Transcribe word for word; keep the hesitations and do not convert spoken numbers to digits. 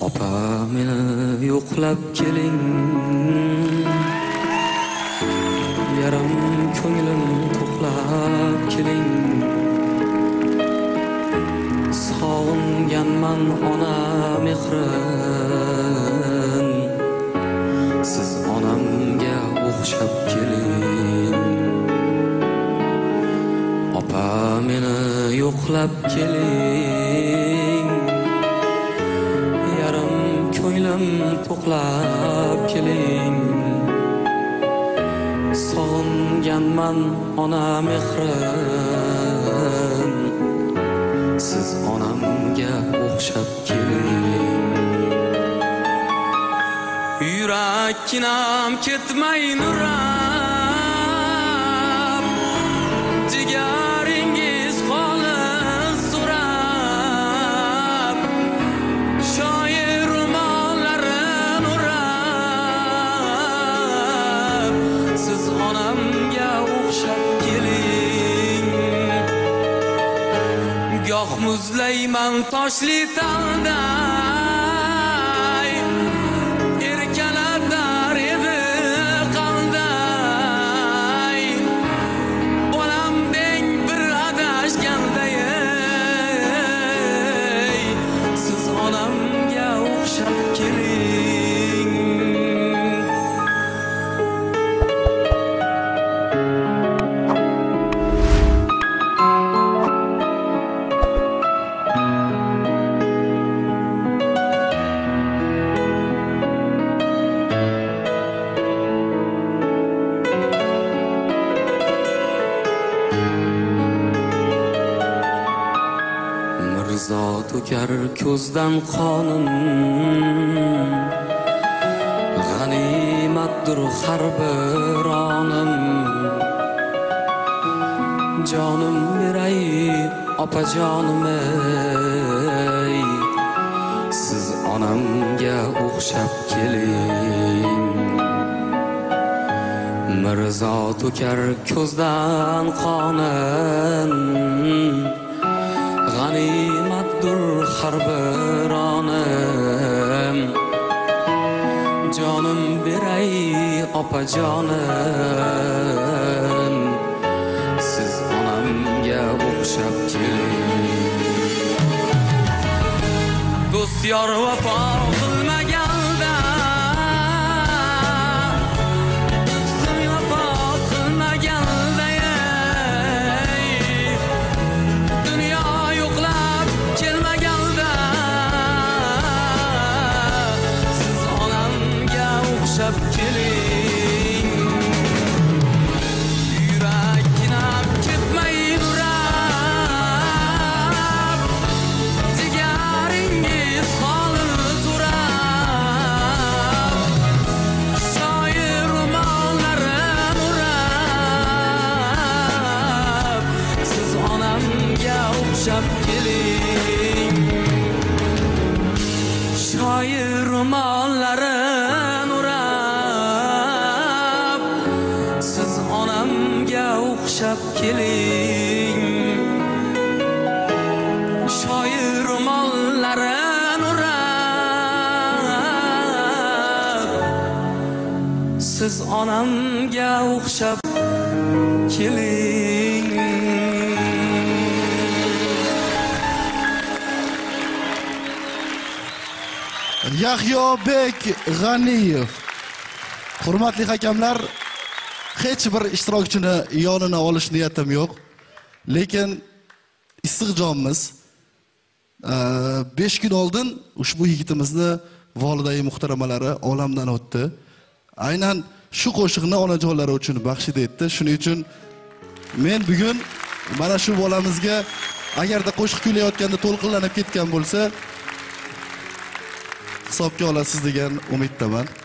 Opa meni yo'qlab keling, yarim ko'nglim to'qlab keling. Sog'inganman ona mehrin, siz onamga o'xshab keling. Opa meni yo'qlab keling, yarim ko'nglim to'qlab keling. Sog'inganman ona mehrin, siz onamga o'xshab keling. Yurakkinam ketmay nurab, jigaringiz xolis so'rab, shoir ro'mollarin urab, siz onamga o'xshab keling. Goh muzlayman toshli talday, erkaladar edi qalday. Bolam deng bir adashganday, siz onamga o'xshab keling. Mirzo to'kar ko'zdan qonim, g'animatdir har bir onim. Jonim beray opajonim ey, siz onamga o'xshab keling. Mirzo to'kar ko'zdan qonim, g'animatdir har bir onim. Jonim beray opajonim, siz onamga o'xshab keling. Do'st yor vafo qilmaganda, do'stim vafo qilmaganda, dunyo yo'qlab kelmaganda, siz onamga o'xshab keling. Yurakkinam ketmay nurab, jigaringiz xolis so'rab, shoir ro'mollarin urab, siz onamga o'xshab keling. Shoir ro'mollarin urab, siz onamga o'xshab keling. Shoir ro'mollarin urab, siz onamga o'xshab keling. Yahyobek G'aniyev. Hurmatli hakamlar, hech bir ishtirokchini yonini olish niyatim yo'q. Lekin issiq jonimiz besh kun oldin ushbu yigitimizni volidai muhtaramalari olamdan o'tdi. Aynan shu qo'shiqni onajonlari uchun baxshid etdi. Shuning uchun men bugun mana shu bolamizga agarda qo'shiq kuylayotganda to'lqinlanib ketgan bo'lsa, hisobga olasiz degan umiddaman.